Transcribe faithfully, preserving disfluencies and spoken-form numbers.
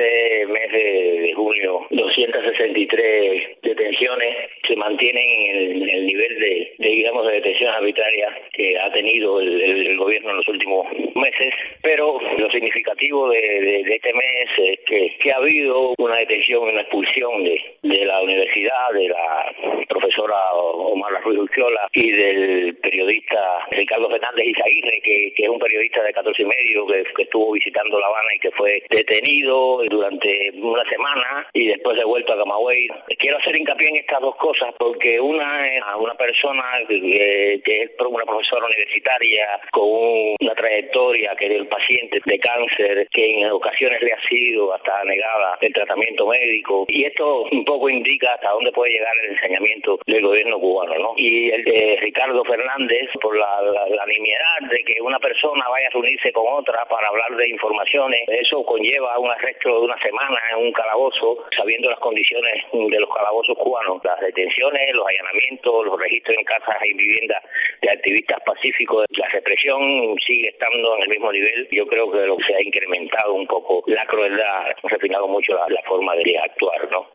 este mes de, de junio, doscientas sesenta y tres detenciones se mantienen en el, en el nivel de, de, digamos, de detenciones arbitrarias que ha tenido el, el, el gobierno en los últimos meses, pero lo significativo de, de, de este mes es que, que ha habido una detención y una expulsión de, de la universidad, de la profesora Omar Ruiz Urquiola y del periodista Ricardo Fernández Izaguirre, que, que es un periodista de catorce y medio que, que estuvo visitando La Habana y que fue detenido durante una semana y después devuelto a Camagüey. Quiero hacer hincapié en estas dos cosas porque una es una persona que, que es una profesora universitaria con un, una trayectoria, que es el paciente de cáncer, que en ocasiones le ha sido hasta negada el tratamiento médico, y esto un poco indica hasta dónde puede llegar el ensañamiento del gobierno cubano, ¿no? Y el de Ricardo Fernández, por la, la, la nimiedad de que una persona vaya a reunirse con otra para hablar de informaciones, eso conlleva un arresto de una semana en un calabozo, sabiendo las condiciones de los calabozos cubanos, las detenciones, los allanamientos, los registros en casas y viviendas de activistas pacíficos. La represión sigue estando en el mismo nivel. Yo creo que lo que se ha incrementado un poco la crueldad, ha refinado mucho la, la forma de actuar, ¿no?